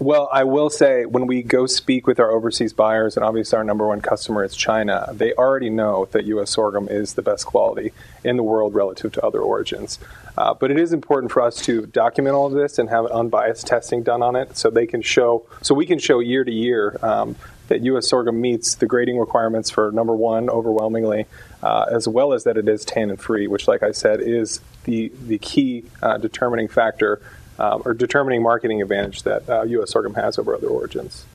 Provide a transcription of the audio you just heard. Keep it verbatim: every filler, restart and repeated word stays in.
Well, I will say when we go speak with our overseas buyers, and obviously our number one customer is China, they already know that U S sorghum is the best quality in the world relative to other origins. Uh, but it is important for us to document all of this and have unbiased testing done on it, so they can show, so we can show year to year um, that U S sorghum meets the grading requirements for number one overwhelmingly, uh, as well as that it is tannin-free, which, like I said, is the the key uh, determining factor. Um, or determining marketing advantage that uh, U S sorghum has over other origins.